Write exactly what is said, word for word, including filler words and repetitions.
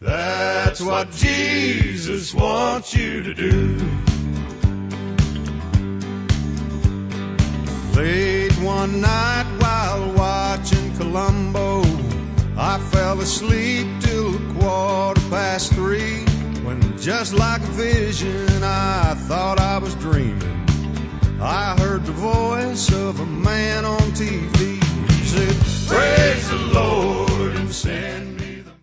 That's what Jesus wants you to do. Late one night while watching Columbo, I fell asleep till quarter past three, when just like a vision I thought I was dreaming. I heard the voice of a man on T V. He said, praise the Lord and send